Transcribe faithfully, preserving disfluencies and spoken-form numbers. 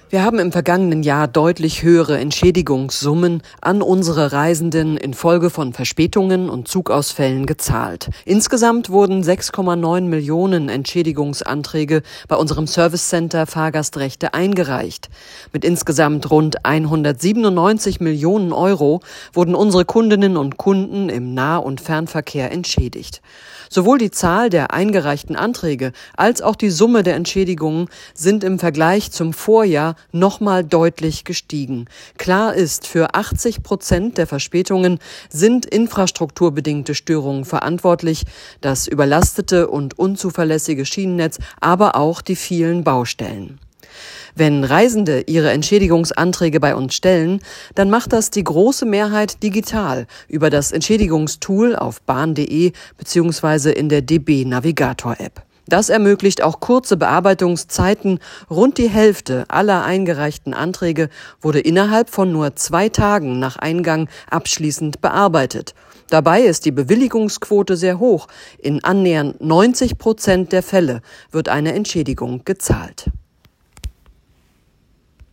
Wir haben im vergangenen Jahr deutlich höhere Entschädigungssummen an unsere Reisenden infolge von Verspätungen und Zugausfällen gezahlt. Insgesamt wurden sechs Komma neun Millionen Entschädigungsanträge bei unserem Servicecenter Fahrgastrechte eingereicht. Mit insgesamt rund hundertsiebenundneunzig Millionen Euro wurden unsere Kundinnen und Kunden im Nah- und Fernverkehr entschädigt. Sowohl die Zahl der eingereichten Anträge als auch die Summe der Entschädigungen sind im Vergleich zum Vorjahr nochmal deutlich gestiegen. Klar ist, für achtzig Prozent der Verspätungen sind infrastrukturbedingte Störungen verantwortlich, das überlastete und unzuverlässige Schienennetz, aber auch die vielen Baustellen. Wenn Reisende ihre Entschädigungsanträge bei uns stellen, dann macht das die große Mehrheit digital über das Entschädigungstool auf bahn punkt de bzw. in der D B Navigator App. Das ermöglicht auch kurze Bearbeitungszeiten. Rund die Hälfte aller eingereichten Anträge wurde innerhalb von nur zwei Tagen nach Eingang abschließend bearbeitet. Dabei ist die Bewilligungsquote sehr hoch. In annähernd neunzig Prozent der Fälle wird eine Entschädigung gezahlt.